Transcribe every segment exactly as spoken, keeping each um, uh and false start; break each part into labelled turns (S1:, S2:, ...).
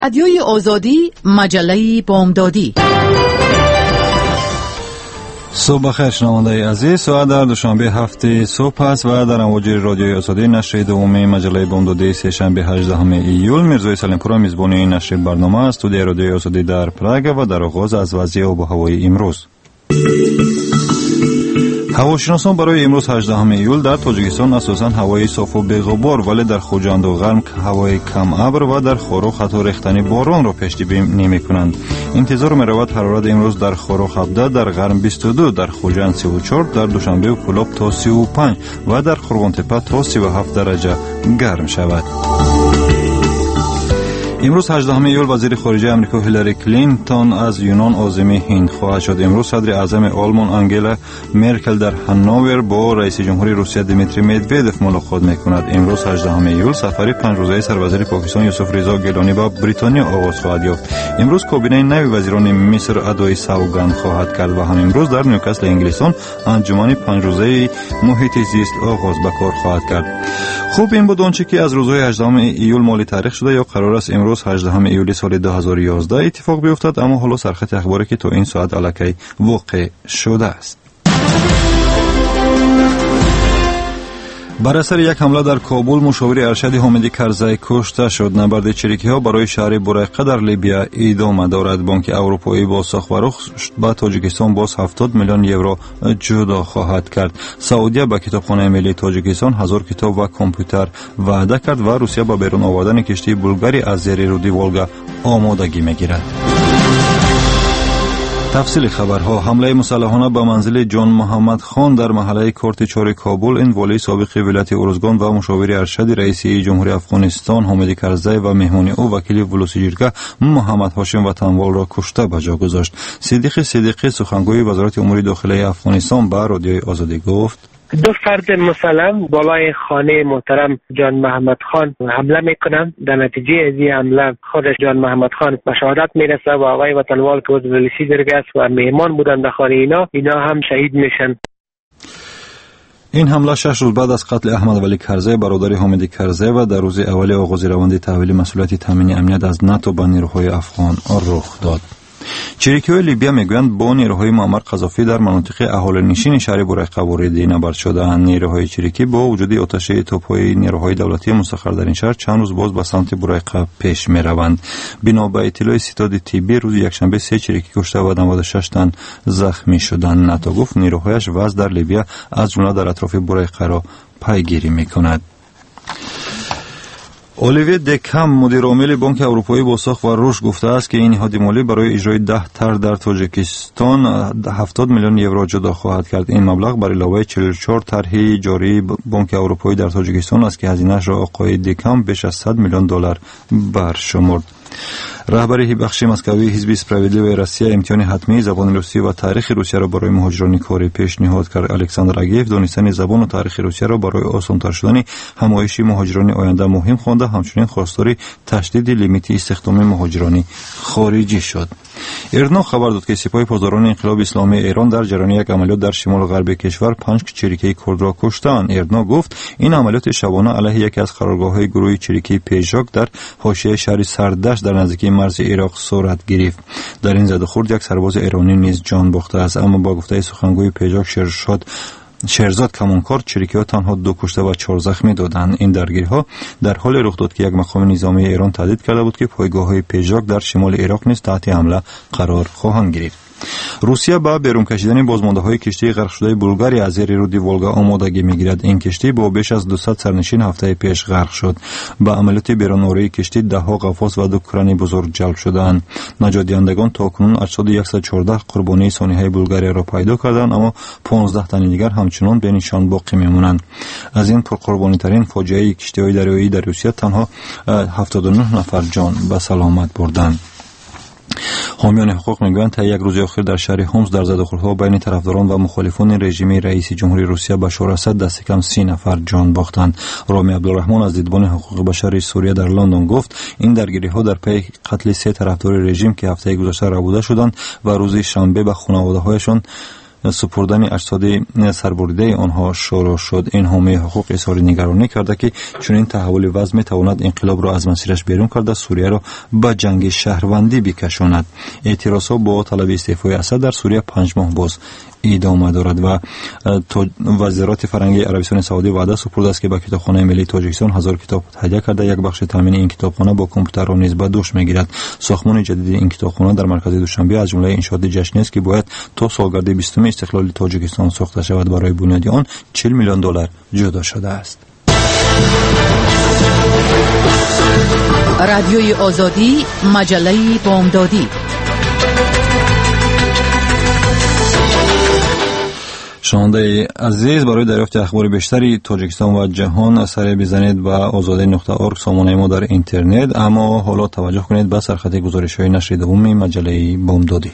S1: رادیوی آزادی، مجله بامدادی.
S2: صبح بخیر شنونده عزیز، ساعت در دوشنبه هفته صبح است و در امواج رادیوی آزادی نشر دوم مجله بامدادی سه شنبه هجدهم ایول میرزای سلیمپور میزبان این نشر برنامه است. استودیوی رادیوی آزادی در پراگ و در آغاز از وضعیت آب و هوای امروز. هواشناسان برای امروز هجدهم ایول در تاجیکستان اساساً هوای صاف و بی‌غبار ولی در خوجند و غرم هوای کم ابر و در خوروخ حتی ریختن باران را پیش‌بینی نمی‌کنند. انتظار می‌رود حرارت امروز در خوروخ هفده، در غرم بیست و دو، در خوجند سی و چهار، در دوشنبه و کلاب تا سی و پنج و در خرگانتپه تا سی و هفت درجه گرم شود. امروز هجدهم ایول وزیر خارجه آمریکا هیلاری کلینتون از یونان عازم هند خواهد شد. امروز صدر اعظم آلمان آنگلا مرکل در هانوور با رئیس جمهوری روسیه دیمیتری مدودوف ملاقات میکند. امروز هجدهم ایول سفری پنج روزه سروزیر پاکستان یوسف رضا گیلانی به بریتانیا آغاز خواهد یافت. امروز کابینه نوی وزیران مصر ادای سوگند خواهد کرد و هم امروز در نیوکاسل انگلستان انجمن پنج روزه محیط زیست آغاز به کار خواهد کرد. خوب این بود آنچه که از روزهای هجدهم ایول مالی تاریخ شده یا قرار است امروز هجدهم ایول سال دو هزار و یازده اتفاق بیفتد، اما حالا سرخط اخباری که تا این ساعت الکی واقع شده است. بر اثر یک حمله در کابل مشاور ارشد حامدی کرزی کشته شد. نبرد چریکی ها برای شهر بریقه در لیبیا ادامه دارد. بانک اروپایی با ساخت و رخ به تاجیکستان باز هفتاد میلیون یورو جدا خواهد کرد. سعودیه به کتابخانه ملی تاجیکستان هزار کتاب و کامپیوتر وعده کرد و روسیه به بیرون آوردن کشتی بلگاری از زیر رود ولگا آمادگی میگیرد. تفصیل خبرها. حمله مسلحانه به منزل جان محمد خان در محله کورت چهار کابل، این والی سابق ولایت ارزگان و مشاور ارشد رئیس جمهوری افغانستان حامدی کرزی و مهمان او وکیل ولوسیجرگه محمد هاشم وطنوال را کشته به جا گذاشت. صدیق صدیقی سخنگوی وزارت امور داخلی افغانستان به رادیوی آزادی گفت
S3: دو فرد مسلم بالای خانه محترم جان محمد خان حمله میکنند. در نتیجه از این حمله خود جان محمد خان به شهادت میرسه و آقای وطنوال که عضو ولوسیجرگه است و مهمان بودند در خانه اینا اینا هم شهید میشن.
S2: این حمله شش روز بعد از قتل احمد ولی کرزی برادر حامدی کرزی و در روز اول آغاز روند تحویل مسئولیت تامین امنیت از ناتو به نیروهای افغان رخ داد. چریکی‌های لیبیا میگویند با نیروهای معمر قذافی در مناطق اهالینشین شهر بریقه وارد نبرد شدند. نیروهای چریکی با وجود آتش توپ‌های نیروهای دولتی مستقر در این شهر چند روز باز به سمت بریقه پیش می‌روند. بنا به اطلاع ستاد تیبی روز یکشنبه سه چریکی کشته و نود و شش تن زخمی شدند. ناتو گفت نیروهایش وضع در لیبیا از جمله در اطراف بریقه را پیگیری می‌کند. اولیوی دکهم مدیر عامل بانک اروپایی با ساخت و رشد گفته است که این نهاد مالی برای اجرای ده طرح در تاجیکستان هفتاد میلیون یورو جدا خواهد کرد. این مبلغ بر علاوه چهل و چهار طرح جاری بانک اروپایی در تاجیکستان است که هزینه‌اش را آقای دکهم بیش از صد میلیون دلار برشمرد. رهبر بخش مسکوی حزب اسپراویدلیوی روسیه امتحان حتمی زبان روسی و تاریخ روسیه را برای مهاجران کاری پیشنهاد کرد. الکساندر آگیف دانستن زبان و تاریخ روسیه را برای آسان‌تر شدن همایش مهاجران آینده مهم خوانده، همچنین خواستار تشدید لیمیت استخدام مهاجران خارجی شد. ایرنا خبر داد که سپاه پاسداران انقلاب اسلامی ایران در جریان یک عملیات در شمال غرب کشور پنج چریکی کرد را کشتند. ایرنا گفت این عملیات شبانه علیه یکی از قرارگاه‌های گروه چریکی پیژاک در حاشیه شهر سردشت در نزدیکی مرز عراق صورت گرفت. در این زدخورد یک سرباز ایرانی نیز جان باخته است، اما با گفته سخنگوی پیژاک شرشاد شهرزاد کمانکار چریکی‌ها تنها دو کشته و چهار زخمی دادند. این درگیری‌ها در حال رخ داد که یک مقام نظامی ایران تهدید کرده بود که پایگاه‌های پیژاک در شمال عراق نیز تحت حمله قرار خواهند گرفت. روسیه با بیرون کشیدن بازمانده‌های کشتی غرق شده بلگاری از زیر رود ولگا آمادگی می‌گیرد. این کشتی با بیش از دویست سرنشین هفته پیش غرق شد. با عملیات بیرون‌آوری کشتی ده‌ها غواص و دو کران بزرگ جلب شدند. نجات دهندگان تاکنون هشتاد و صد و چهارده قربانی سانحه بلگاری را پیدا کردند، اما پانزده تن دیگر همچنان به نشان باقی می‌مانند. از این پرقربانی‌ترین فاجعه کشتی‌های دریایی در روسیه تنها هفتاد و نه نفر جان به سلامت بردند. حامیان حقوق میگویند تا یک روز اخیر در شهر هومس در زدخوردها بین طرفداران و مخالفان رژیم رئیس جمهوری روسیه بشار اسد دست کم سی نفر جان باختند. رامی عبدالرحمن از دیدبان حقوق بشر سوریه در لندن گفت این درگیری‌ها در پی قتل سه طرفدار رژیم که هفته گذشته ربوده شدند و روز شنبه به خانواده‌هایشان سپردن اجساد سربریده آنها شروع شد. این حامی حقوق اظهار نگرانی کرده که چنین تحول وضع میتواند انقلاب را از مسیرش بیرون کرده سوریه را به جنگ شهروندی بکشاند. اعتراضها با طلب استعفای اسد در سوریه پنج ماه باز ادامه دارد و وزارت فرهنگی عربستان سعودی وعده سپرده است که به کتابخانه ملی تاجیکستان هزار کتاب تهیه کرده. یک بخش تامین این کتابخانه با کامپیوترها نیز به دوش میگیرد. ساختمان جدید این کتابخانه در مرکز دوشنبه از جمله انشاءات جشنی است که باید تا سالگرد بیستم استقلال تاجیکستان ساخته شود. برای بنیاد آن چهل میلیون دلار جدا شده است.
S1: رادیوی آزادی، مجله بامدادی.
S2: شنونده عزیز، برای دریافت اخبار بیشتری تاجیکستان و جهان سر بزنید به آزادی نقطه اورگ سامانه ما در اینترنت. اما حالا توجه کنید به سرخط گزارش‌های نشر دوم مجله بامدادی.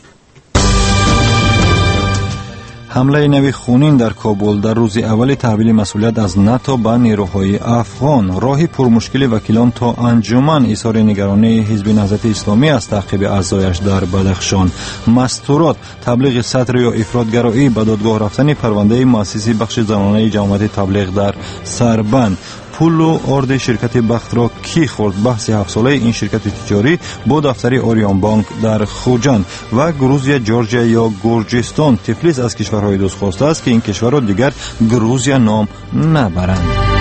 S2: حمله نوی خونین در کابل در روز اول تحویل مسئولیت از ناتو به نیروهای افغان. راهی پرمشکل وکیلان تا انجمن اظهار نگرانی حزب نهضت اسلامی از تعقیب اعضایش در بدخشان. مستورات تبلیغ سطر یا افراطگرایی به دادگاه رفتن پرونده مؤسسی بخش زنانه جماعت تبلیغ در سربند. پول و ارد شرکت بخت را کی خورد؟ بحث هفت ساله این شرکت تجاری با دفتر آریان بانک در خوجند. و گروزیا جورجیا یا گرجستان تفلیس از کشورهای دوست خواسته است که این کشورها دیگر گروزیا نام نبرند.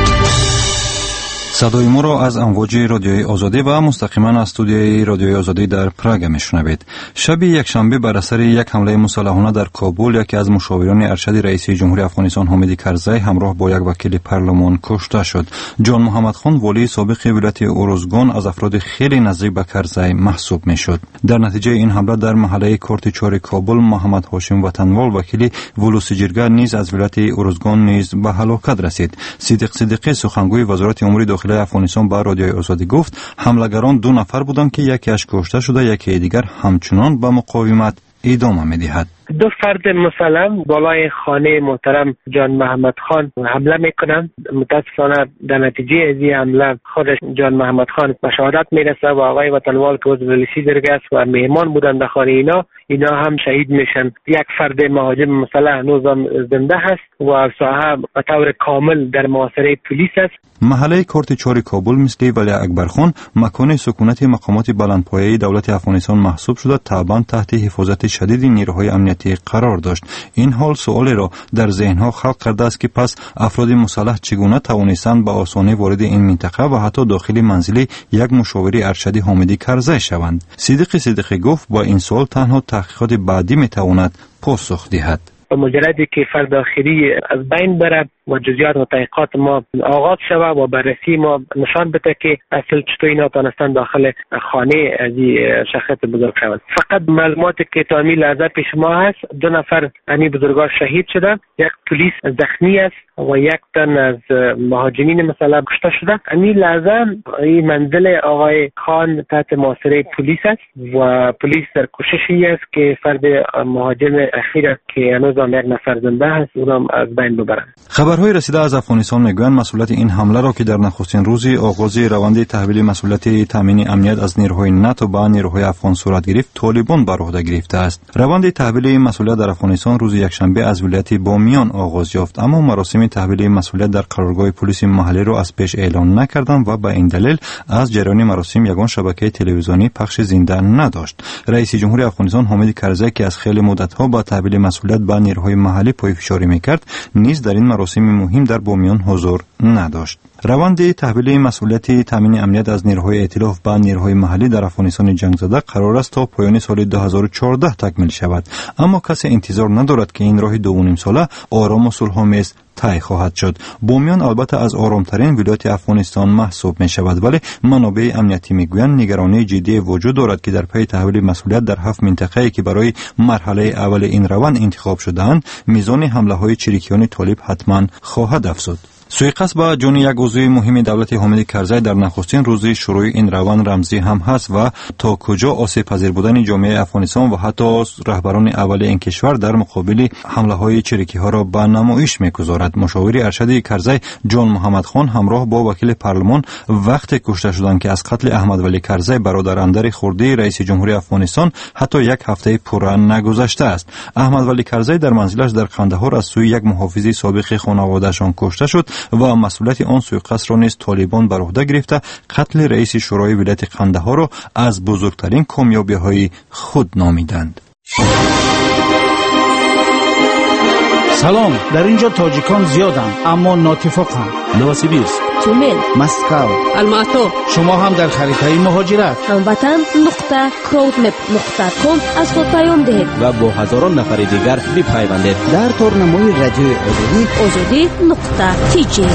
S2: صدای ما را از امواج رادیوی آزادی و مستقیما از استودیوی رادیوی آزادی در پراگ میشنوید. شب یک شنبه بر اثر یک حمله مسلحانه در کابل یکی از مشاوران ارشد رئیس جمهوری افغانستان حامد کرزی همراه با یک وکیل پارلمان کشته شد. جان محمد خان والی سابق ولایت اورزگان از افراد خیلی نزدیک به کرزی محسوب میشد. در نتیجه این حمله در محله کورت چهار کابل محمد هاشم وطنوال وکیل ولوسی جرگه نیز از ولایت اورزگان نیز به هلاکت رسید. صدیق صدیقی سخنگوی وزارت امور داخلی افغانستان با رادیوی آزادی گفت حملگران دو نفر بودند که یکیش کشته شده، یکی دیگر همچنان به مقاومت ادامه می‌دهد.
S3: دو فرد مسلم بالای خانه محترم جان محمد خان حمله میکنند. متاسفانه در نتیجه از این حمله خودش جان محمد خان به شهادت میرسه و آقای وطنوال که عضو رئیسی درگه است و مهمان بودند در خانه اینا اینا هم شهید میشن. یک فرد مهاجم مسلح هنوز هم زنده هست و ساحه به طور کامل در محاصره پلیس است.
S2: محله کورت چهار کابل مثل ولی اکبر خان مکان سکونت مقامات بلندپایه دولت افغانستان محسوب شده طبعا تحت حفاظت شدید نیروهای امنیتی قرار داشت. این حال سوالی را در ذهنها خلق کرده است که پس افراد مسلح چگونه توانستند به آسانی وارد این منطقه و حتی داخل منزل یک مشاور ارشد حامد کرزی شوند؟ صدیق صدیقی گفت با این سوال تنها تحقیقات بعدی میتواند پاسخ دهد.
S3: مجردی که فرد آخری از بین بره و جزئیات و تحقیقات ما آغاز شود و بررسی ما نشان بده که اصل چطور اینا تانستن داخل خانه از این شخص بزرگ شود. فقط معلوماتی که تا همین لحظه پیش ما هست دو نفر همین بزرگان شهید شدن، یک پلیس زخمی است و یک تن از مهاجمین مثلا کشته شده. همین لحظه این منزل آقای خان تحت محاصره پلیس است و پلیس در کوششی است که فرد مهاجم اخیر که هنوز هم یک نفر زنده هست اون هم از بین ببرند.
S2: خبرهای رسیده از افغانستان میگویند مسئولیت این حمله را که در نخستین روز آغاز روند تحویل مسئولیت تامین امنیت از نیروهای ناتو به نیروهای افغان صورت گرفت طالبان بر عهده گرفته است. روند تحویل این مسئولیت در افغانستان روز یکشنبه از ولایت بامیان آغاز یافت، اما مراسم تحویل مسئولیت در قرارگاه پلیس محلی را از پیش اعلام نکردند و به این دلیل از جریان مراسم یگان شبکه تلویزیونی پخش زنده نداشت. رئیس جمهوری افغانستان حامد کرزی که از خیلی مدت‌ها با تحویل مسئولیت به نیروهای محلی پایه‌فشاری می‌کرد، نیز در این مراسم مهم در بامیان حضور نداشت. روند تحویل مسئولیت تامین امنیت از نیروهای ائتلاف به نیروهای محلی در افغانستان جنگ زده قرار است تا پایان سال دو هزار و چهارده تکمیل شود، اما کسی انتظار ندارد که این راه دو و نیم ساله آرام و صلح‌آمیز طی خواهد شد. بامیان البته از آرامترین ولایت افغانستان محسوب می شود، ولی منابع امنیتی میگویند نگرانی جدی وجود دارد که در پی تحویل مسئولیت در هفت منطقه‌ای که برای مرحله اول این روند انتخاب شده‌اند میزان حمله های چریکیان طالب حتما خواهد افزود. سوءقصد به جان یک عضو مهم دولت حامد کرزی در نخستین روز شروع این روند رمزی هم هست و تا کجا آسیب پذیر بودن جامعه افغانستان و حتی رهبران اولیه این کشور در مقابل حمله های چریکی ها را به نمایش میگذارد. مشاور ارشد کرزی جان محمد خان همراه با وکیل پارلمان وقت کشته شدند که از قتل احمد ولی کرزی برادر اندر خردی رئیس جمهوری افغانستان حتی یک هفته پورا نگذشته است. احمد ولی کرزی در منزلش در قندهار از سوی یک محافظ سابق خانواده‌شان کشته شد و مسئولیت آن سوءقصد را نیز طالبان بر عهده گرفته قتل رئیس شورای ولایت قندهار را از بزرگترین کامیابی‌های خود نامیدند.
S4: سلام، در اینجا تاجیکان زیادند اما ناتفاقند.
S5: نوسیبیرسک،
S6: تومن،
S5: مسکو،
S6: الماتو.
S4: شما هم در خریطه مهاجرت
S6: هموطن نقطه کراودمپ نقطه کام از خود پیام دهید
S5: و با هزاران نفر دیگر بپیوندید
S7: در تورنمای رادیو آزادی
S6: آزادی نقطه تی جی.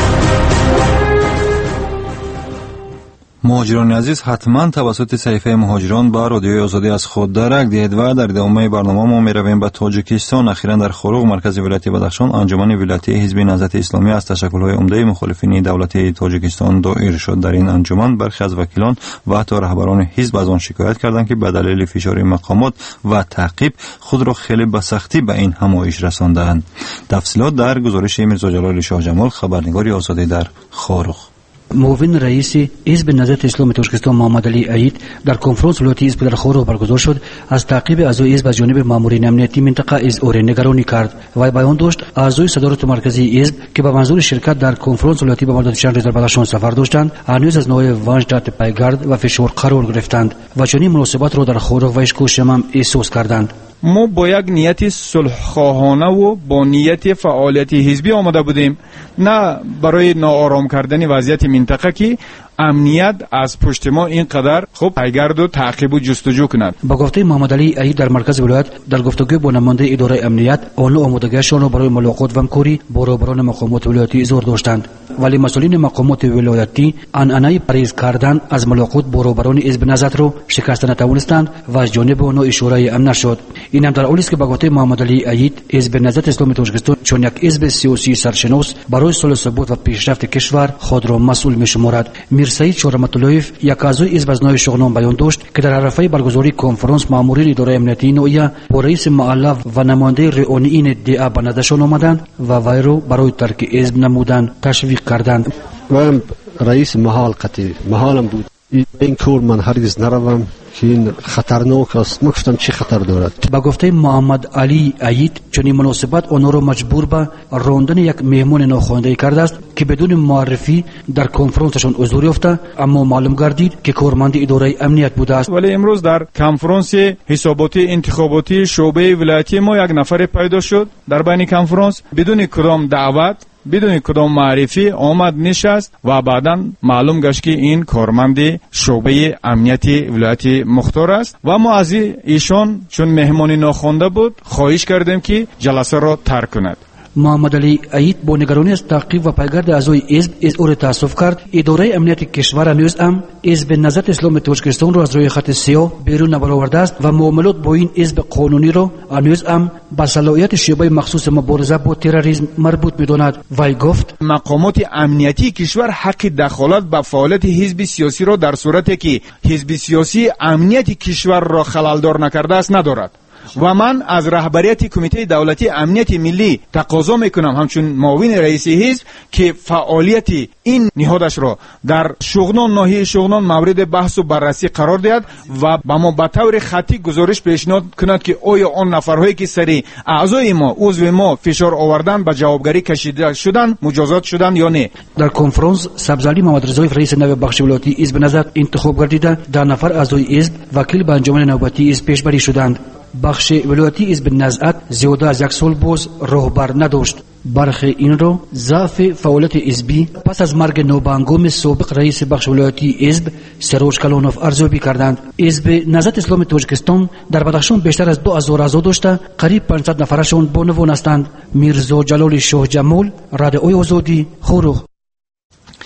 S2: مهاجران عزیز، حتما توسط صحیفه مهاجران با رادیوی آزادی از خود درک دهید و در ادامه برنامه ما میرویم به تاجیکستان. اخیراً در خروغ مرکز ولایت بدخشان انجمن ولایتی حزب نهضت اسلامی از تشکل‌های عمده مخالفین دولتی تاجیکستان دایر شد. در این انجمن برخی از وکیلان و حتی رهبران حزب از آن شکایت کردند که به دلیل فشار مقامات و تعقیب خود را خیلی به سختی به این همایش رساندند. تفصیلات در گزارش میرزا جلال شاه جمال، خبرنگار آزادی در خروغ.
S8: معاون رئیس حزب نهضت اسلامی تاجیکستان محمد علی عید در کنفرانس ولایتی حزب در خروغ برگزار شد از تعقیب اعضای حزب از جانب مامورین امنیتی منطقه از اور نگرانی کرد و بیان داشت اعضای صدارت مرکزی حزب که به منظور شرکت در کنفرانس ولایتی به مدت چند روز در بدخشان سفر داشتند هنوز از نوع ونج تحت پیگرد و فشار قرار گرفتند و چنین مناسبت را در خروغ و اشکوشم هم احساس کردند.
S9: ما با یک نیت صلح‌خواهانه و با نیت فعالیت حزبی آمده بودیم، نه برای ناآرام کردن وضعیت منطقه که امنیت از پشت ما اینقدر خوب پیگرد و تعقیب و جستجو کند.
S8: با گفته محمد علی عید در مرکز ولایت در گفتگو با نماینده اداره امنیت آنها آمادگیشان را برای ملاقات و همکاری با رهبران مقامات ولایتی اظهار داشتند، ولی مسئولین مقامات ولایتی عنعنه پرهیز کردن از ملاقات با رهبران حزب نهضت را شکست نتوانستند و از جانب آنها اشاره ام نشد. این هم در حالی است که با گفته محمد علی عید حزب نهضت اسلامی تاجیکستان چون یک حزب سیاسی سرشناس برای صلح و ثبات و پیشرفت کشور خود را مسئول می‌شمارد. میرسعید شورمت‌اللهیف یک اعضای حزب از نوع شغنان بیان داشت که در عرفه برگزاری کنفرانس مامورین اداره امنیتی نوعیه با رئیس محله و نماینده رئونیین دعا به نظرشان آمدند و وی را برای ترک حزب نمودند تشویق کردند.
S10: من رئیس محل قطعی محلم بود، این کور من هرگز نروم که این خطرناک است. گفتم چی خطر دارد؟
S8: با گفته محمد علی عید چنین مناسبت آنها را مجبور به راندن یک مهمان ناخوانده کرده است که بدون معرفی در کنفرانسشان حضور یافته، اما معلوم گردید که کارمند اداره امنیت بوده است.
S9: ولی امروز در کنفرانس حساباتی انتخاباتی شعبه ولایتی ما یک نفر پیدا شد در بین کنفرانس بدون کدام دعوت بدون کدام معرفی آمد نشست و بعداً معلوم گشت که این کارمند شعبه امنیتی ولایت مختار است و ما از ایشان چون مهمانی ناخوانده بود خواهش کردیم که جلسه را ترک کند.
S8: محمد علی عید با نگرانی از تعقیب و پیگرد اعضای حزب اظهار تأسف کرد. اداره امنیت کشور هنوز هم حزب نهضت اسلامی تاجیکستان را از روی خط سیاه بیرون نبرآورده است و معاملات با این حزب قانونی را هنوز هم به صلاحیت شعبه مخصوص مبارزه با تروریسم مربوط می‌داند. وی گفت
S9: مقامات امنیتی کشور حق دخالت به فعالیت حزب سیاسی را در صورتی که حزب سیاسی امنیت کشور را خلل‌دار نکرده است ندارد و من از رهبریت کمیته دولتی امنیت ملی تقاضا میکنم همچون معاون رئیس حزب که فعالیت این نهادش را در شغنان ناحیه شغنان مورد بحث و بررسی قرار دهد و با ما به طور خطی گزارش پیشنهاد کند که آیا آن نفرهایی که سری اعضای ما عضو ما فشار آوردن به جوابگری کشیده شدن مجازات شدن یا نه.
S8: در کنفرانس سبزعلی محمد رضایف رئیس نوی بخش ولایتی حزب نهضت انتخاب گردیده ده نفر اعضای حزب وکیل به انجمن نوبتی حزب پیشبری شدند. بخش ولایتی حزب نهضت زیاده از یک سال باز راهبر نداشت. برخی این را ضعف فعالیت حزبی پس از مرگ نوبانگام سابق رئیس بخش ولایتی حزب سروج کلانوف ارزیابی کردند. حزب نهضت اسلامی تاجیکستان در بدخشان بیشتر از دو هزار اعضا داشته، قریب پانصد نفرشان بانوان هستند. میرزا جلال شاه جمال، رادیوی آزادی، خروغ.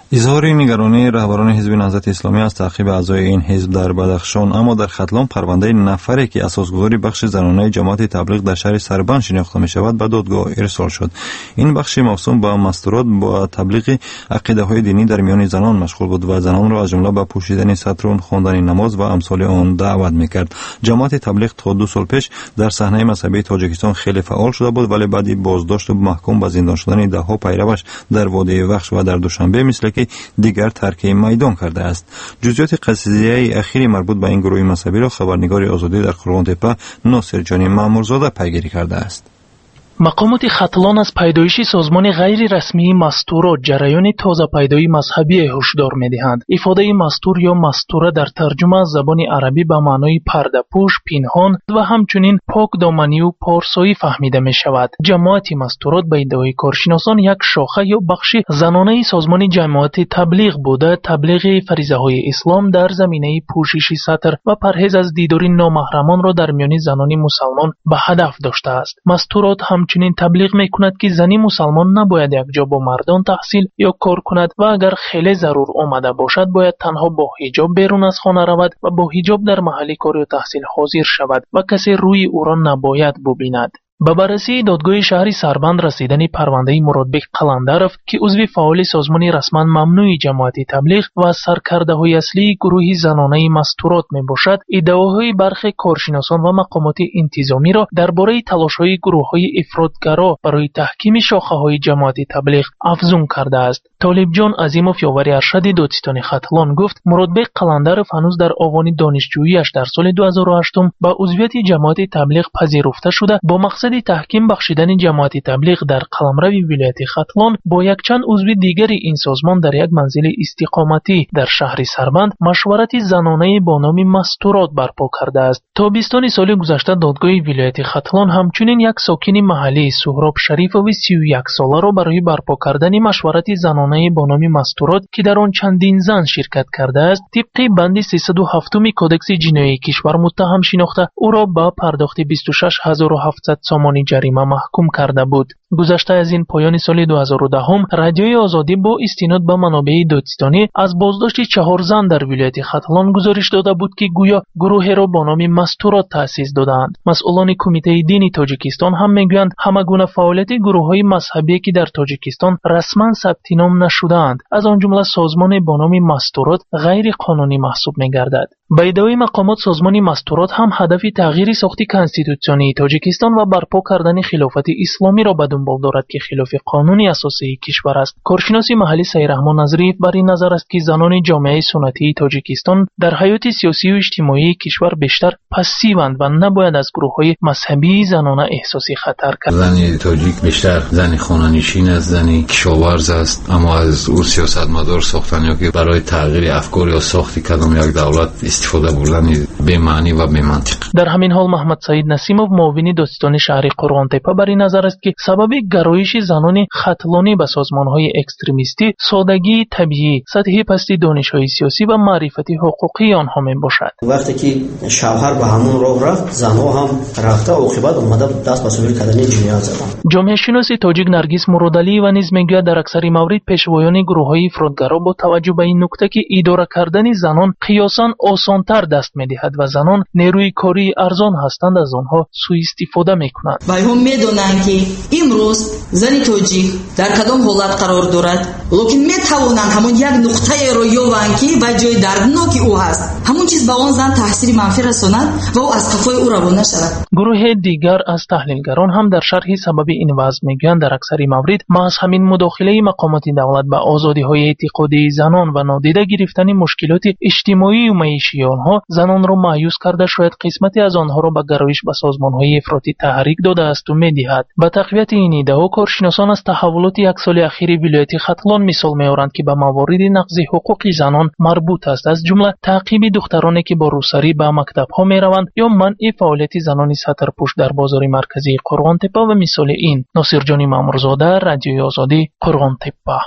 S2: اظهار نگرانی رهبران حزب نهضت اسلامی از تعقیب اعضای این حزب در بدخشان. اما در ختلان پرونده نفری که اساسگذار بخش زنانه جماعت تبلیغ در شهر سربند شناخته می شود به دادگاه ارسال شد. این بخش موسوم به مستورات با تبلیغ عقیده های دینی در میان زنان مشغول بود و زنان را از جمله به پوشیدن سترون، خواندن نماز و امثال آن دعوت میکرد. جماعت تبلیغ تا دو سال پیش در صحنه مذهبی تاجیکستان خیلی فعال شده بود، ولی بعد بازداشت و محکوم به زندان شدن ده ها پیروش در وادی وخش و در دوشنبه مثل که دیگر ترک میدان کرده است. جزئیات قضیه اخیری مربوط به این گروه مذهبی را خبرنگار آزادی در قرغان تپه ناصر جانی مامورزاده پیگیری کرده است.
S11: مقامات ختلان از پیدایش سازمان غیر رسمی مستورات جریان تازه پیدایی مذهبی هشدار می‌دهند. افاده مستور یا مستوره در ترجمه از زبان عربی به معنای پرده پوش، پنهان و همچنین پاک دامنی و پارسایی فهمیده می شود. جماعت مستورات به ادعای کارشناسان یک شاخه یا بخش زنانه سازمان جماعت تبلیغ بوده، تبلیغ فریضه های اسلام در زمینه پوشش ستر و پرهیز از دیدار نامحرمان را در میان زنان مسلمان به هدف داشته است. مستورات هم همچنین تبلیغ میکند که زنی مسلمان نباید یک جا با مردان تحصیل یا کار کند و اگر خیلی ضرور آمده باشد باید تنها با حجاب بیرون از خانه رود و با حجاب در محل کار یا تحصیل حاضر شود و کسی روی او را نباید ببیند. به بررسی دادگاه شهر سربند رسیدن پرونده مرادبک قلندرов که عضو فعال سازمان رسما ممنوع جماعت تبلیغ و سرکرده‌های اصلی گروه زنانه مستورات میباشد، ادعاهای برخی کارشناسان و مقامات انتظامی را درباره تلاش‌های گروه‌های افراطگرا برای تحکیم شاخه‌های جماعت تبلیغ افزون کرده است. طالب جان عظیموف یاور ارشد دادستان ختلان گفت مرادبک قلندرов هنوز در آوان دانشجویی‌اش در سال دو هزار و هشت با عضویت جماعت تبلیغ پذیرفته شده با مقصد تحکیم بخشیدن جماعت تبلیغ در قلمرو ولایت ختلان با یک چند عضو دیگر این سازمان در یک منزل استقامتی در شهر سربند مشورت زنانه با نام مستورات برپا کرده است. تابستان سال گذشته دادگاه ولایت ختلان همچنین یک ساکن محلی سهراب شریف و سی و یک ساله را برای برپا کردن مشورت زنانه با نام مستورات که در آن چندین زن شرکت کرده است طبق بند سیصد و هفت کودکس جنایی کشور متهم شناخته او را به پرداخت بیست و شش هزار و هفتصد سامانی جریمه محکوم کرده بود. گذشته از این پایان سال دو هزار و ده رادیوی آزادی با استناد به منابع دادستانی از بازداشت چهار زن در ولایت ختلان گزارش داده بود که گویا گروهی را با نام مستورات تأسیس دادند. مسئولان کمیته دینی تاجیکستان هم میگویند همه گونه فعالیت گروه‌های مذهبی که در تاجیکستان رسما ثبت نام نشده‌اند از آن جمله سازمان با نام مستورات غیر قانونی محسوب می‌گردد. به ادعای مقامات سازمان مستورات هم هدف تغییر ساخت کانستیتوسیونی تاجیکستان و برپا کردن خلافت اسلامی را به دنبال دارد که خلاف قانون اساسی کشور است. کارشناس محلی سیرحمان نظریف بر این نظر است که زنان جامعه سنتی تاجیکستان در حیات سیاسی و اجتماعی کشور بیشتر پسیوند و نباید از گروه‌های مذهبی زنانه احساسی خطر کرد.
S12: زن تاجیک بیشتر زن خانه‌نشین است، زنی کشاورز است، اما از او سیاستمدار ساختن یا که برای تغییر افکار یا ساخت کدام یک دولت استفاده بردن به معنی و به منطق.
S11: در همین حال محمد سعید نسیموف معاون دادستان شهر قرغان تپه بر این نظر است که سبب گرایش زنان ختلانی به سازمان‌های اکستریمیستی سادگی طبیعی، سطح پستی دانش‌های سیاسی و معرفتی حقوقی آنها میباشد.
S13: وقتی که شوهر به همون راه رفت، زنها هم رفته عاقبت اومده دست به سوی کردن جنایت زدن.
S11: جامعه شناس تاجیک نرگس مرادعلی و نیز میگوید در اکثر موارد پیشوایان گروه‌های افراطگرا با توجه به این نکته که اداره کردن زنان قیاساً آسان‌تر دست می‌دهد و زنان نیروی کاری ارزان هستند از آنها سوء استفاده می‌کنند.
S14: و هم می‌دانند که امروز زن تاجیک در کدام حالت قرار دارد، لیکن می‌توانند همون یک نقطه رو یابند که به جای دردناکی او هست همون چیز به آن زن تاثیر منفی رساند و او از قفای او روانه شود.
S11: گروه دیگر از تحلیلگران هم در شرح سبب این وضع میگویند در اکثر موارد محض همین مداخله مقامات دولت به آزادی‌های اعتقادی زنان و نادیده گرفتن مشکلات اجتماعی و معیشی آنها زنان را مایوس کرده شاید قسمتی از آنها را به گرایش به سازمان‌های افراطی تحریک داده است و می‌دهد. به تقویت این ادعا کارشناسان از تحولات یک سال اخیر ولایت ختلان مثال می‌آورند که به موارد نقض حقوق زنان مربوط است، از جمله تعقیب دخترانی که با روسری به مکتب‌ها می‌روند یا منع فعالیت زنان سترپوش در بازار مرکزی قرغان تپه و مثال این. ناصر جانی مامورزاده، رادیوی آزادی، قرغان تپه.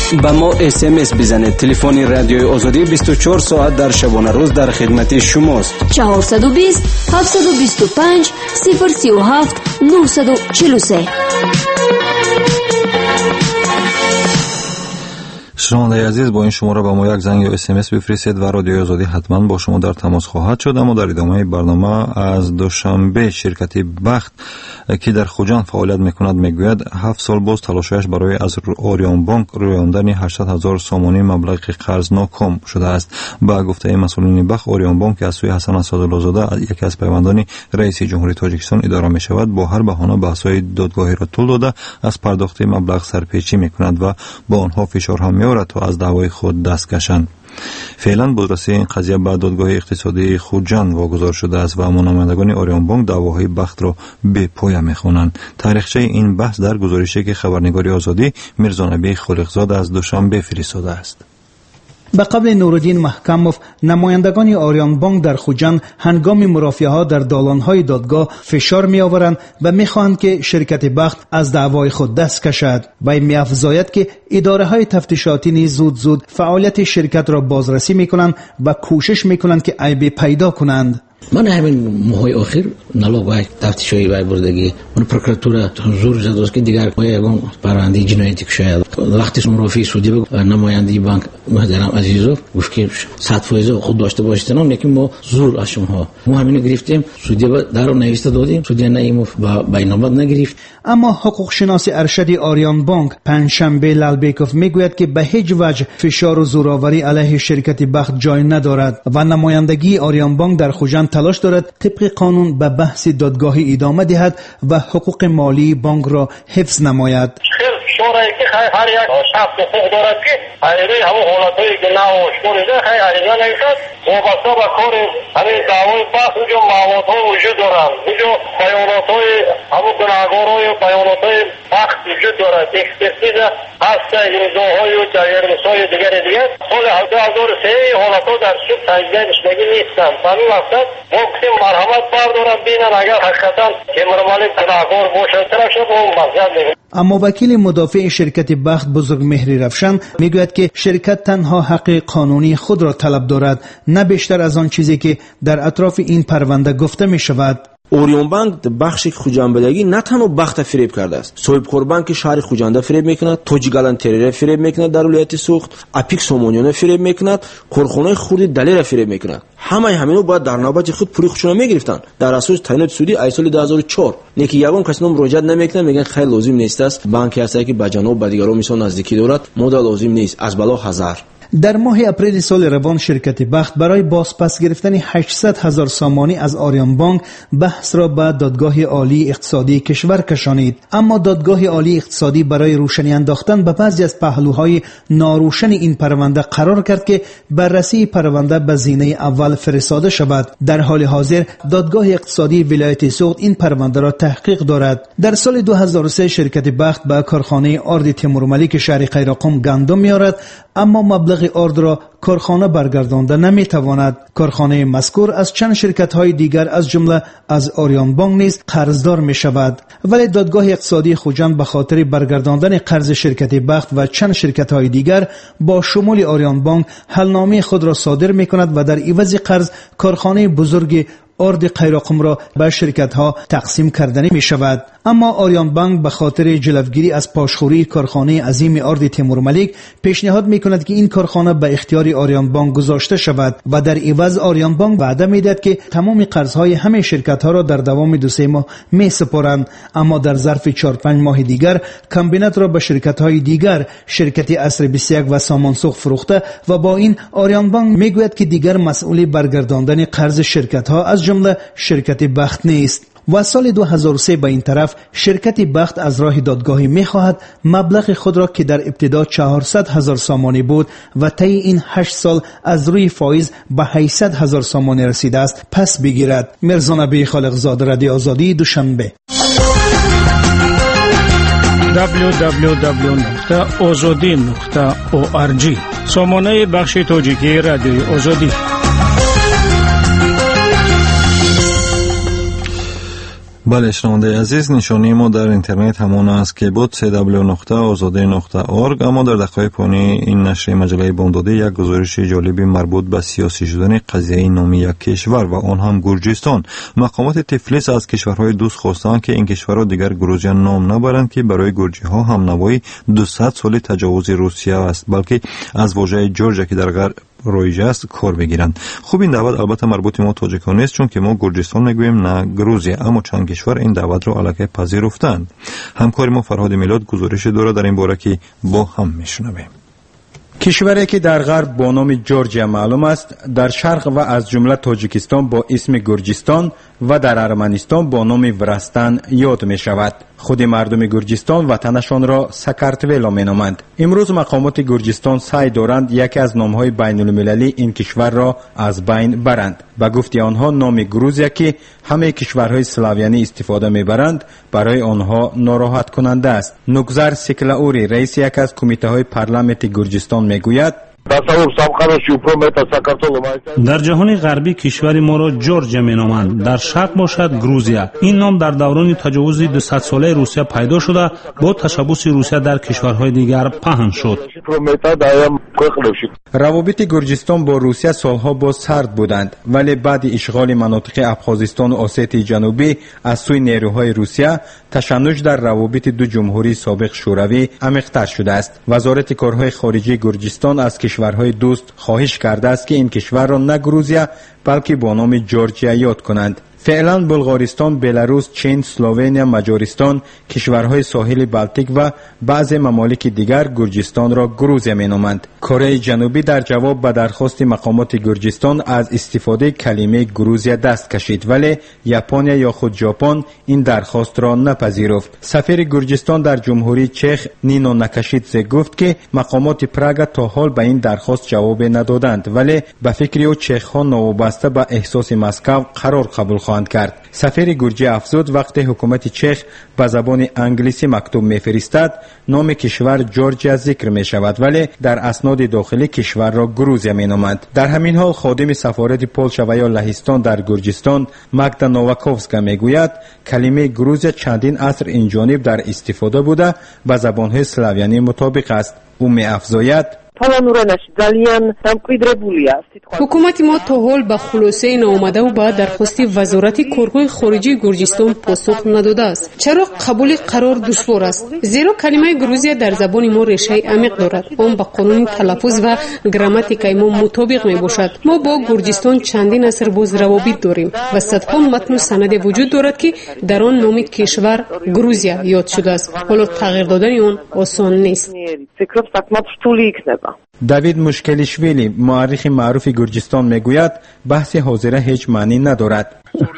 S5: با ما اس ام اس بزنید. تلفن رادیوی آزادی بیست و چهار ساعت در شبانه روز در خدمت شماست.
S6: چهارصد و بیست هفتصد و بیست و پنج صفر سی و هفت نهصد و چهل و سه.
S2: شنونده عزیز، با این شماره با ما یک زنگ یا اس ام اس بفرستید و رادیوی آزادی حتما با شما در تماس خواهد شد. اما در ادامه برنامه از دوشنبه شرکت بخت که در خوجان فعالیت میکند میگوید هفت سال باز تلاشش برای از آریان بانک رویاندن هشتصد هزار سامانی مبلغ قرض ناکام شده است. با گفته مسئولین بخت، آریان بانک از سوی حسن اسدالله زاده یکی از پیوندان رئیس جمهوری تاجیکستان اداره می شود، با هر بهانه بحث‌های دادگاهی را طول داده از پرداخت مبلغ سرپیچی میکند و با آنها فشار هم میآورد تا از دعوای خود دست کشند. فعلا بازرسی این قضیه به دادگاه اقتصادی خوجان واگذار شده است و نمایندگان آریان بانک دعواهای بخت را به پایان میخوانند. تاریخچه این بحث در گزارشی که خبرنگار آزادی میرزا نبی خالقزاده از دوشنبه فرستاده است.
S4: به قبل نورالدین محکموف، نمایندگان آریان بانک در خوجان هنگام مرافعه ها در دالانهای دادگاه فشار می آورند و می خواهند که شرکت بخت از دعوای خود دست کشد. و می افزاید که اداره های تفتیشاتی نیز زود زود فعالیت شرکت را بازرسی می کنند و کوشش می کنند که عیب پیدا کنند.
S15: من همین ماهای آخر نلو باید تفتیشایی باید بردگی من پروکراتور زور زد است که دیگر یگان پرونده جنایتی که شاید وقتی مرافعه سودی به نماینده بانک محترم عزیزوف گفت که صد فایز خود داشته باشید، لیکن ما زور از شما ما همین گرفتیم، سودی در نوشته دادیم، سودی نیم با بینابد نگرفت.
S4: اما حقوق شناس ارشد آریان بانک پنجشنبه لالبیکوف میگوید که به هیچ وجه فشار و زورآوری علیه شرکت بخت جای ندارد و نمایندگی آریان بانک در خوجان تلاش دارد طبق قانون به بحث دادگاهی ادامه دهد و حقوق مالی بانک را حفظ نماید.
S16: شورایی که هر یک شخص حقوق دارد که هری همون حالتهایی که نه آشکاریده خیلی عریضه نیستد وابسته به کار همین دعوای بحث اونجا موادها وجود دارند، اونجا بیاناتهای همون گناهکارهای و بیاناتهای بخت وجود دارد، اکسپرتیز هست، امضاهای و جریان‌های دیگر دیگر سال دو هزار و سه حالتها در سود تجزیه نشدگی نیستند. همین مقصد ما گفتیم مرحمت بردارند بینن اگر حقیقتا که مرمالی گناهکار باشد طرف شد اون مقصد میگه.
S4: اما وکیل مدافع شرکت بخت بزرگ مهری رفشن میگوید که شرکت تنها حق قانونی خود را طلب دارد، نه بیشتر از آن چیزی که در اطراف این پرونده گفته می شود.
S5: اوریون بانک بخش خوجانبدگی نه تنها بخت فریب کرده است، صاحب قربان که شهر خوجانده فریب میکند، توجیگالان تریر فریب میکند، در ولایت سوخت اپیک سومونیون فریب میکند، کارخانه خردی دلیر فریب میکند. همه همینو باید در نوبت خود پولی خودشون میگرفتن در اساس تعینات سودی ای سال دو هزار و چهار. نیکی یگان کسی نم مراجعه نمیکنه، میگن خیلی لازم نیست است، بانکی هست که با جناب با دیگران میسون نزدیکی دارد، مدل لازم نیست، از بالا هزار.
S4: در ماه اپریل سال روان شرکت بخت برای بازپس گرفتن هشتصد هزار سامانی از آریان بانک بحث را به دادگاه عالی اقتصادی کشور کشانید. اما دادگاه عالی اقتصادی برای روشنی انداختن به بعضی از پهلوهای ناروشن این پرونده قرار کرد که بررسی پرونده به زینه اول فرستاده شود. در حال حاضر دادگاه اقتصادی ولایت سوخت این پرونده را تحقیق دارد. در سال دو هزار و سه شرکت بخت به کارخانه آرد تیمورملیک شهر قیراقم گندم میارد، اما مبلغ آرد را کارخانه برگردانده نمیتواند. کارخانه مذکور از چند شرکت های دیگر از جمله از آریان بانک نیز قرضدار می شود، ولی دادگاه اقتصادی خوجان به خاطر برگرداندن قرض شرکت بخت و چند شرکت های دیگر با شمول آریان بانک حلنامه خود را صادر می کند و در عوض قرض کارخانه بزرگ آرد قیراقم را به شرکت ها تقسیم کردنی می شود. اما آریان بانک به خاطر جلوگیری از پاشخوری کارخانه عظیم آرد تیمورملیک پیشنهاد می کند که این کارخانه به اختیار آریان بانک گذاشته شود و در عوض آریان بانک وعده می دهد که تمام قرض های همه شرکت ها را در دوام دو سه ماه می سپارند. اما در ظرف چهار پنج ماه دیگر کمبینت را به شرکت های دیگر شرکت عصر بیست و یک و سامانسوخت فروخته و با این آریان بانک می گوید که دیگر مسئول برگرداندن قرض شرکت ها از جمله شرکت بخت نیست. و سال دو هزار و سه به این طرف شرکت بخت از راه دادگاهی می خواهد مبلغ خود را که در ابتدا چهارصد هزار سامانی بود و طی این هشت سال از روی فایز به هشتصد هزار سامانی رسیده است پس بگیرد. میرزا نبی خالقزاده، رادیو آزادی، دوشنبه. دبلیو دبلیو دبلیو نقطه آزادی نقطه او آر جی سامانه بخش تاجیکی رادیو آزادی.
S2: بله شنونده عزیز، نشانی ما در اینترنت همون است که بود سی دبلیو نقطه آزادی نقطه اورگ. اما در دقایق پایانی این نشر مجله بامداده یک گزارش جالبی مربوط به سیاسی شدن قضیه نام یک کشور و آن هم گرجستان. مقامات تفلیس از کشورهای دوست خواستند که این کشورها دیگر گروزیا نام نبرند که برای گرجی ها هم نوای دویست سال تجاوز روسیه است، بلکه از واژه جورجیا که در غرب رایج است کار بگیرند. خوب این دعوت البته مربوط ما تاجیکان نیست، چون که ما گرجستان میگوییم نه گروزیا، اما چند کشور این دعوت را علیه پذیرفتند. همکار ما فرهاد میلاد گزارش داره در این باره که با هم میشنویم.
S17: کشوری که در غرب با نام جورجیا معلوم است، در شرق و از جمله تاجیکستان با اسم گرجستان و در ارمنستان با نام ورستان یاد می شود. خود مردم گرجستان وطنشان را ساکارتویلو می نامند. امروز مقامات گرجستان سعی دارند یکی از نامهای بین المللی این کشور را از بین برند. به گفته آنها نام گروزیا که همه کشورهای سلاویانی استفاده می برند برای آنها ناراحت کننده است. نگذر سیکلاوری رئیس یک از کمیته های پارلمانت گرجستان می گوید
S18: در جهان غربی کشور ما را جورجیا مینامند، در شرق باشد گروزیا. این نام در دوران تجاوز دویست ساله روسیه پیدا شده، با تشبث روسیه در کشورهای دیگر پهن شد.
S17: روابط گرجستان با روسیه سالها باز سرد بودند، ولی بعد اشغال مناطق ابخازستان و اسیتی جنوبی از سوی نیروهای روسیه، تشنج در روابط دو جمهوری سابق شوروی عمیق‌تر شده است. وزارت کارهای خارجه گرجستان از کشورهای دوست خواهش کرده است که این کشور را نه گروزیا بلکه با نام جورجیا یاد کنند. فعلا بلغارستان، بلاروس، چین، اسلوونیا، مجارستان، کشورهای ساحل بالتیک و بعضی ممالک دیگر گرجستان را گروزیا مینامند. کره جنوبی در جواب به درخواست مقامات گرجستان از استفاده کلمه گروزیا دست کشید، ولی ژاپن یا خود ژاپن این درخواست را نپذیرفت. سفیر گرجستان در جمهوری چخ نینو نکشیدزه گفت که مقامات پراگ تا حال به این درخواست جواب ندادند، ولی به فکر او چخ‌ها نوابسته به احساس مسکو قرار قبول خواهند کرد. سفیر گرجی افزود وقتی حکومت چخ به زبان انگلیسی مکتوب میفرستد نام کشور جورجیا ذکر می شود، ولی در اسناد داخلی کشور را گروزیا می نامند. در همین حال خادم سفارت پولشا و یا لهستان در گرجستان ماگدا نوواکوفسکا می گوید کلمه گروزیا چندین عصر این جانب در استفاده بوده به زبانهای سلاویانی مطابق است. او می افزاید
S19: حکومت ما تا حال به خلاصه نامده و به درخواست وزارت کارهای خارجه گرجستان پاسخ نداده است. چرا قبول قرار دشوار است؟ زیرا کلمه گروزیا در زبان ما ریشه عمیق دارد. آن با قانون تلفظ و گراماتیکای ما مطابق می باشد. ما با گرجستان چندین عصر باز روابط داریم و صدها متن و سند وجود دارد که در آن نام کشور گروزیا یاد شده است. حالا تغییر دادن آن آسان نیست.
S17: دیوید مشکلیشویلی مورخ معروف گرجستان میگوید بحث حاضره هیچ معنی ندارد.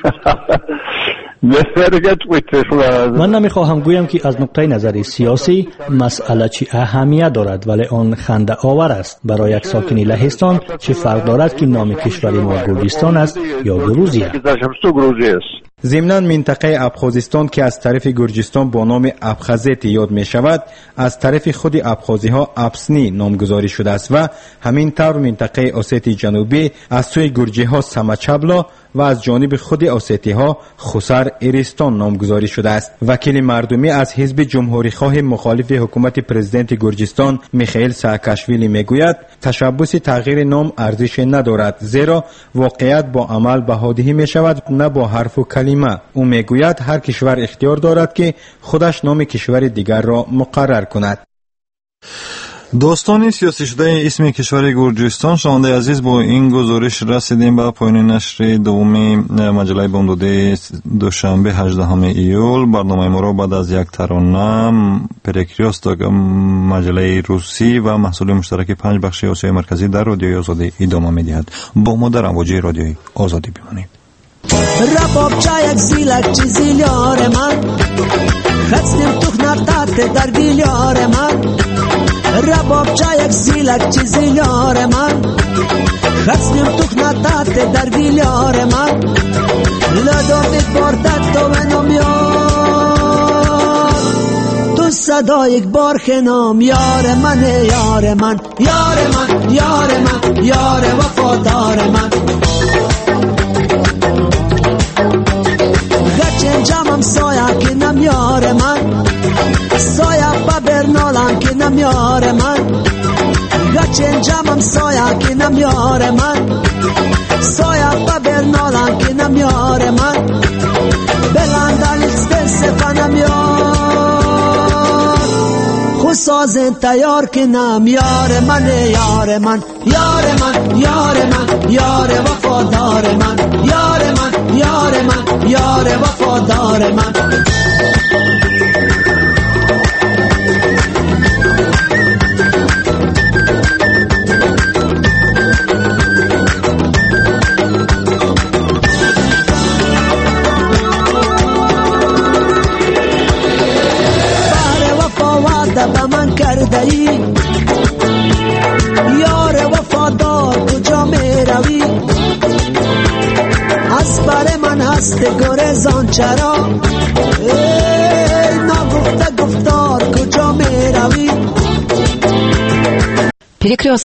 S20: من نمیخواهم گویم که از نقطه نظر سیاسی مسئله چی اهمیت دارد، ولی آن خنده آور است. برای یک ساکن لهستان چه فرق دارد که نام کشور ما گرجستان است یا گروزیا؟
S17: ضمناً منطقه ابخازستان که از طرف گرجستان با نام ابخازیت یاد می شود، از طرف خود ابخازی ها ابسنی نامگذاری شده است و همین طور منطقه اسیتی جنوبی از سوی گرجی ها سماچابلا و از جانب خود اسیتی ها خوسر ایرستان نامگذاری شده است. وکیل مردمی از حزب جمهوری خواه مخالف حکومت پرزیدنت گرجستان میخائیل ساکاشویلی میگوید تشبث تغییر نام ارزش ندارد، زیرا واقعیت با عمل بهادهی می شود نه با حرف و کلمه. او میگوید هر کشور اختیار دارد که خودش نام کشور دیگر را مقرر کند.
S2: داستان سیاسی شده اسم کشور گرجستان. شنونده عزیز، با این گزارش رسیدیم به پایان نشر دوم مجله بامداده دوشنبه هجدهم ایول. برنامه ما را بعد از یک ترانه پرکریاس مجله روسی و محصول مشترک پنج بخش آسیای مرکزی در رادیوی آزادی ادامه می‌دهد. با ما در امواج رادیوی آزادی بمانید.
S21: ربابچه یک زیلک چی زیلیار من خستیم توخ نفتت در گیلیار من ربابچه یک زیلک چی زیلیار من خستیم توخ نفتت در گیلیار من لدافت بارتت تو منم یار تو صدا یک بار خنام یار من یار من یار من یار من یار وفادار من جامم که نمیاره من گچن جمم سایه که نمیاره من سایه با برنالم که نمیاره من بلندن استرسفه نمیار خود سازن تیار که نمیاره من یار من یار من یار من یار وفادار من یار من یار من یار وفادار من با من کرده ای یار وفادار کجا می روی از بر من هست گریزان چرا ای نگفته گفتار کجا می روی